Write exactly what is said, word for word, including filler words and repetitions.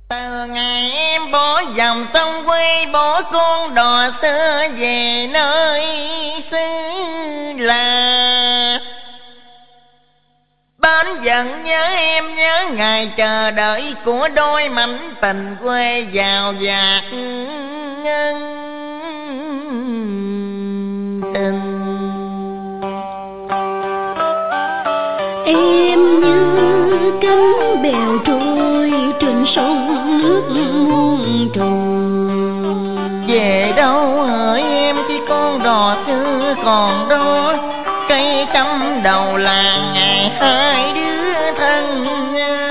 Từ ngày em bỏ dòng sông quê, bỏ con đò xưa về nơi xứ là bến giận nhớ em, nhớ ngày chờ đợi của đôi mảnh tình quê giàu dạt ngân tình. Em như cánh bèo trôi trên sông nước muôn trùng. Về đâu hỡi em khi con đò xưa còn đó, cây trăm đầu làng ngày hai đứa thân.